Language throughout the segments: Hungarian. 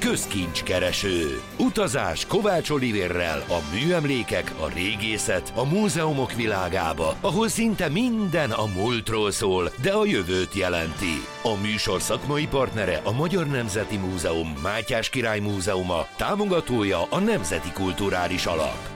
Közkincskereső. Utazás Kovács Olivérrel a műemlékek, a régészet, a múzeumok világába, ahol szinte minden a múltról szól, de a jövőt jelenti. A műsor szakmai partnere a Magyar Nemzeti Múzeum, Mátyás Király Múzeuma, támogatója a Nemzeti Kulturális Alap.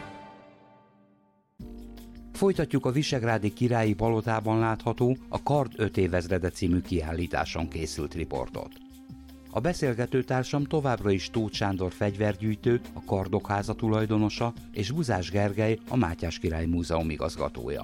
Folytatjuk a visegrádi királyi palotában látható a Kard 5 évezrede című kiállításon készült riportot. A beszélgetőtársam továbbra is Tóth Sándor fegyvergyűjtő, a Kardok háza tulajdonosa, és Buzás Gergely, a Mátyás Király Múzeum igazgatója.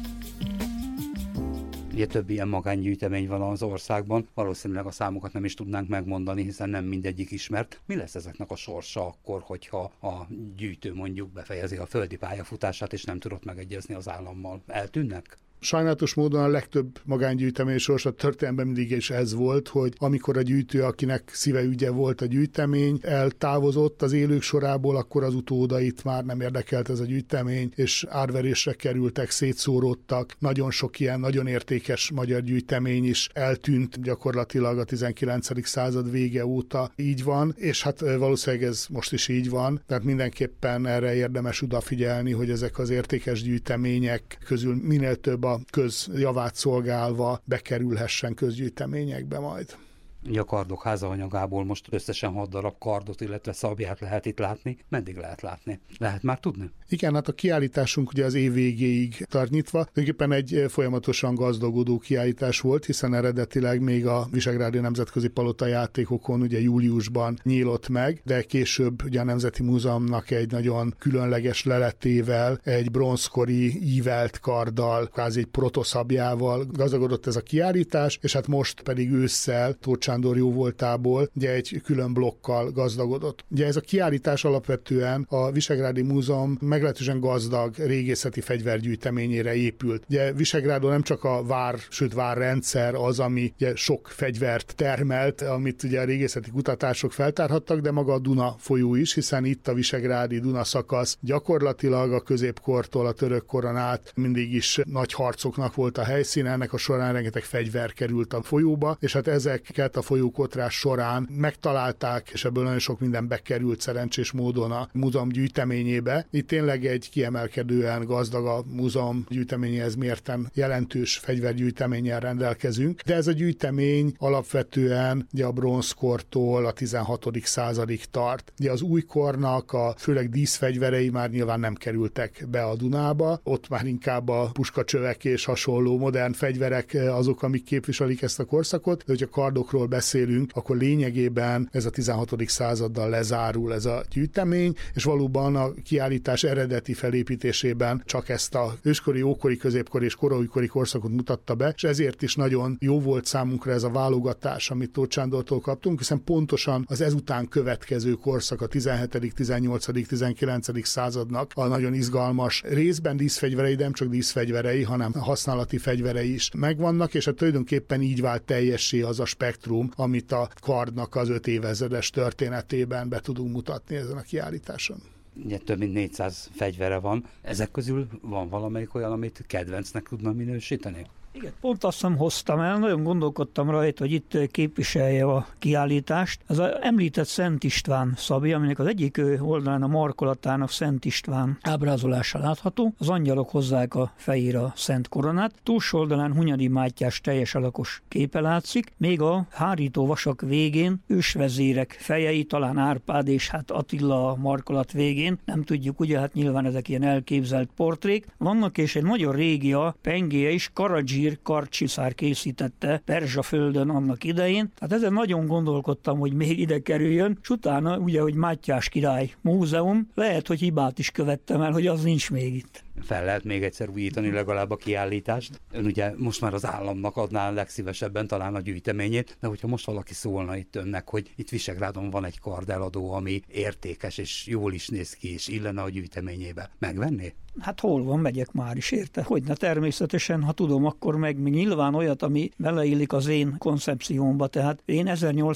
Ugye több ilyen magángyűjtemény van az országban, valószínűleg a számokat nem is tudnánk megmondani, hiszen nem mindegyik ismert. Mi lesz ezeknek a sorsa akkor, hogyha a gyűjtő mondjuk befejezi a földi pályafutását, és nem tudott megegyezni az állammal? Eltűnnek? Sajnálatos módon a legtöbb magángyűjtemény sorsa történelemben mindig is ez volt, hogy amikor a gyűjtő, akinek szíveügye volt a gyűjtemény, eltávozott az élők sorából, akkor az utódait már nem érdekelt ez a gyűjtemény, és árverésre kerültek, szétszóródtak. Nagyon sok ilyen nagyon értékes magyar gyűjtemény is eltűnt gyakorlatilag a 19. század vége óta. Így van, és hát valószínűleg ez most is így van, tehát mindenképpen erre érdemes odafigyelni, hogy ezek az értékes gyűjtemények közül minél több a közjavát szolgálva bekerülhessen közgyűjteményekbe majd. A Kardok háza anyagából most összesen 6 darab kardot, illetve szabját lehet itt látni. Meddig lehet látni? Lehet már tudni? Igen, hát a kiállításunk ugye az év végéig tart nyitva. Tulajdonképpen egy folyamatosan gazdagodó kiállítás volt, hiszen eredetileg még a Visegrádi Nemzetközi Palota játékokon ugye júliusban nyílott meg, de később ugye a Nemzeti Múzeumnak egy nagyon különleges leletével, egy bronzkori ívelt karddal, kvázi egy protoszabjával gazdagodott ez a kiállítás, és hát most pedig ősszel Tóth Sándor jóvoltából ugye egy külön blokkal gazdagodott. Ugye ez a kiállítás alapvetően a Visegrádi Múzeum meglehetősen gazdag régészeti fegyvergyűjteményére épült. Ugye Visegrádon nem csak a vár, sőt várrendszer az, ami ugye sok fegyvert termelt, amit ugye a régészeti kutatások feltárhattak, de maga a Duna folyó is, hiszen itt a visegrádi Duna szakasz gyakorlatilag a középkortól a török koron át mindig is nagy harcoknak volt a helyszíne, ennek a során rengeteg fegyver került a folyóba, és hát ezeket a folyókotrás során megtalálták, és ebből nagyon sok minden bekerült szerencsés módon a múzeum gyűjteményébe. Itt tényleg egy kiemelkedően gazdag a múzeum gyűjteményéhez mérten jelentős fegyvergyűjteménnyel rendelkezünk, de ez a gyűjtemény alapvetően ugye a bronzkortól a 16. századig tart. Ugye az újkornak a főleg díszfegyverei már nyilván nem kerültek be a Dunába, ott már inkább a puskacsövek és hasonló modern fegyverek azok, amik képviselik ezt a korszakot, de hogyha kardokról beszélünk, akkor lényegében ez a 16. századdal lezárul ez a gyűjtemény, és valóban a kiállítás eredeti felépítésében csak ezt a őskori, ókori, középkori és koraújkori korszakot mutatta be, és ezért is nagyon jó volt számunkra ez a válogatás, amit Tóth Sándortól kaptunk, hiszen pontosan az ezután következő korszak, a 17., 18., 19. századnak a nagyon izgalmas részben díszfegyverei, de nem csak díszfegyverei, hanem használati fegyverei is megvannak, és tulajdonképpen így vált teljessé az a spektrum, amit a kardnak az 5 évezredes történetében be tudunk mutatni ezen a kiállításon. Ugye több mint 400 fegyvere van. Ezek közül van valamelyik olyan, amit kedvencnek tudna minősíteni? Igen, pont azt nem hoztam el, nagyon gondolkodtam rajta, hogy itt képviselje a kiállítást. Ez az említett Szent István szabja, aminek az egyik oldalán a markolatának Szent István ábrázolása látható. Az angyalok hozzák a fejére a Szent Koronát. Túlsó oldalán Hunyadi Mátyás teljes alakos képe látszik, még a hárító vasak végén ősvezérek fejei, talán Árpád és hát Attila a markolat végén. Nem tudjuk, ugye, hát nyilván ezek ilyen elképzelt portrék. Vannak, és egy nagyon régi a pengéje is, Karadzsír kardcsiszár készítette Perzsa-földön annak idején. Tehát ezen nagyon gondolkodtam, hogy még ide kerüljön, és utána ugye, hogy Mátyás Király Múzeum, lehet, hogy hibát is követtem el, hogy az nincs még itt. Fel lehet még egyszer újítani legalább a kiállítást. Ön ugye most már az államnak adná legszívesebben talán a gyűjteményét, de hogyha most valaki szólna itt önnek, hogy itt Visegrádon van egy kardeladó, ami értékes és jól is néz ki, és illene a gyűjteményébe, megvenné? Hát hol van, megyek már is érte. Hogyne, természetesen, ha tudom, akkor meg nyilván olyat, ami beleillik az én koncepciómba. Tehát én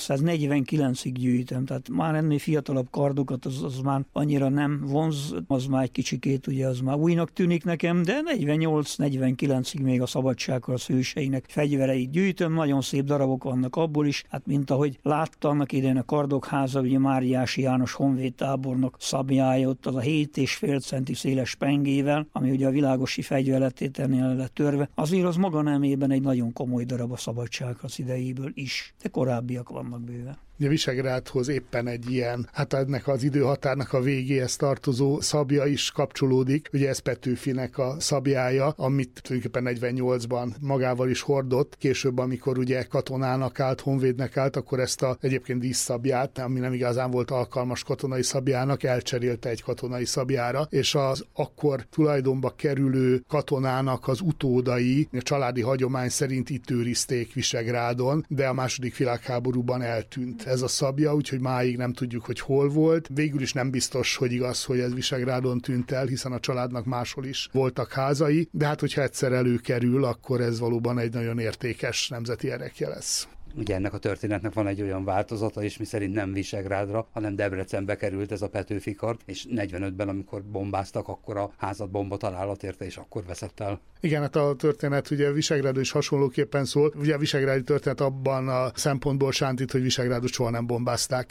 1849-ig gyűjtöm, tehát már ennél fiatalabb kardokat az már annyira nem vonz, az már egy kicsikét, ugye az már újnak komolynak tűnik nekem, de 48-49-ig még a szabadságharc hőseinek fegyvereit gyűjtöm, nagyon szép darabok vannak abból is, hát mint ahogy látta annak idején a Kardokháza, ugye Máriási János honvédtábornok szabjája, ott az a 7,5 centi széles pengével, ami ugye a világosi fegyverletételnél lett törve, azért az maga nemében egy nagyon komoly darab a szabadságharc idejéből is, de korábbiak vannak bőven. Ugye Visegrádhoz éppen egy ilyen, hát ennek az időhatárnak a végéhez tartozó szabja is kapcsolódik. Ugye ez Petőfinek a szabjája, amit tulajdonképpen 48-ban magával is hordott. Később, amikor ugye katonának állt, honvédnek állt, akkor ezt a egyébként díszszabját, ami nem igazán volt alkalmas katonai szabjának, elcserélte egy katonai szabjára, és az akkor tulajdonba kerülő katonának az utódai, a családi hagyomány szerint itt őrizték Visegrádon, de a második világháborúban eltűnt ez a szabja, úgyhogy máig nem tudjuk, hogy hol volt. Végül is nem biztos, hogy igaz, hogy ez Visegrádon tűnt el, hiszen a családnak máshol is voltak házai, de hát hogyha egyszer előkerül, akkor ez valóban egy nagyon értékes nemzeti erekje lesz. Ugye ennek a történetnek van egy olyan változata is, miszerint nem Visegrádra, hanem Debrecenbe került ez a Petőfi kard, és 45-ben, amikor bombáztak, akkor a házat bomba találat érte, és akkor veszett el. Igen, hát a történet ugye Visegrádról is hasonlóképpen szól. Ugye a visegrádi történet abban a szempontból sántít, hogy Visegrádot soha nem bombázták.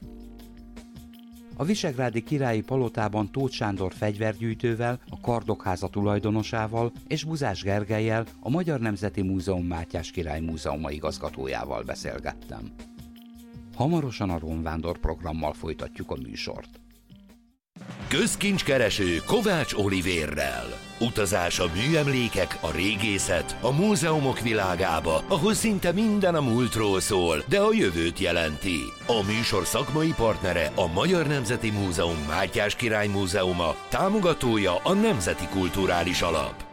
A visegrádi királyi palotában Tóth Sándor fegyvergyűjtővel, a Kardokháza tulajdonosával és Buzás Gergellyel, a Magyar Nemzeti Múzeum Mátyás Király Múzeuma igazgatójával beszélgettem. Hamarosan a Romvándor programmal folytatjuk a műsort. Közkincskereső Kovács Olivérrel. Utazás a műemlékek, a régészet, a múzeumok világába, ahol szinte minden a múltról szól, de a jövőt jelenti. A műsor szakmai partnere a Magyar Nemzeti Múzeum Mátyás Király Múzeuma, támogatója a Nemzeti Kulturális Alap.